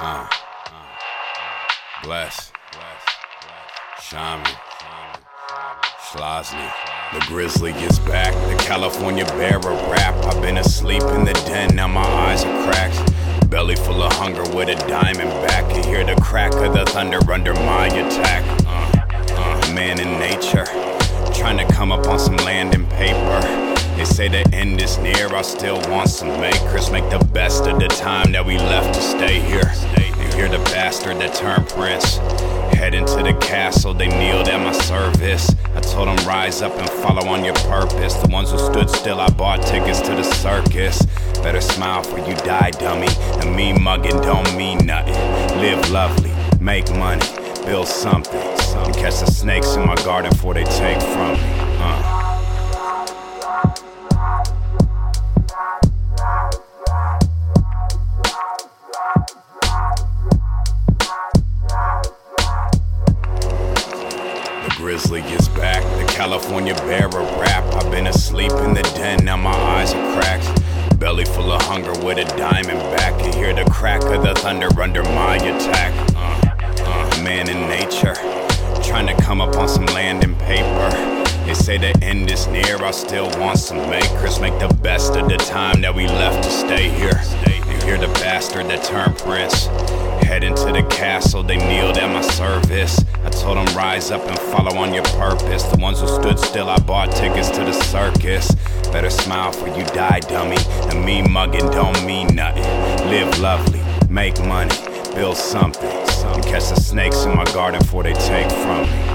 Uh, Bless, Shaman, Schlosny. The grizzly is back, the California bear of rap. I've been asleep in the den, now my eyes are cracked. Belly full of hunger with a diamond back. You hear the crack of the thunder under my attack. Man in nature, trying to come up on some land and paper. They say the end is near, I still want some makers. Make the best of the time that we left to stay here. And hear the bastard that turned prince. Head into the castle, they kneeled at my service. I told them rise up and follow on your purpose. The ones who stood still, I bought tickets to the circus. Better smile before you die, dummy. And me mugging don't mean nothing. Live lovely, make money, build something. And catch the snakes in my garden before they take from me. Grizzly is back, the California bear of rap. I've been asleep in the den, now my eyes are cracked. Belly full of hunger with a diamond back. You hear the crack of the thunder under my attack. Man in nature, trying to come up on some land and paper. They say the end is near, I still want some makers. Make the best of the time that we left to stay here. You hear the bastard that turned prince. Head into the castle, they kneeled at my service. I told them rise up and follow on your purpose. The ones who stood still, I bought tickets to the circus. Better smile before you die, dummy. And me mugging don't mean nothing. Live lovely, make money, build something. And catch the snakes in my garden before they take from me.